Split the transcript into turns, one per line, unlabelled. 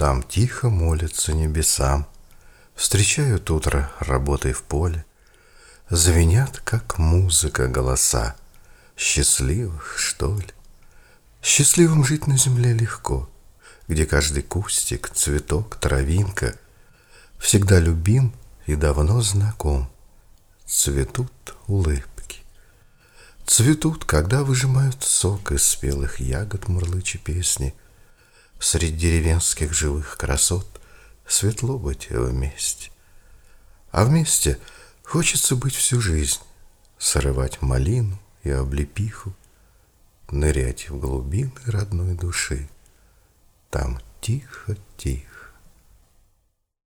Там тихо молятся небесам, встречают утро работой в поле. Звенят, как музыка, голоса. Счастливых, что ли? Счастливым жить на земле легко, где каждый кустик, цветок, травинка всегда любим и давно знаком. Цветут улыбки. Цветут, когда выжимают сок из спелых ягод, мурлыча песни. Среди деревенских живых красот светло быть вместе. А вместе хочется быть всю жизнь, срывать малину и облепиху, нырять в глубины родной души. Там тихо-тихо.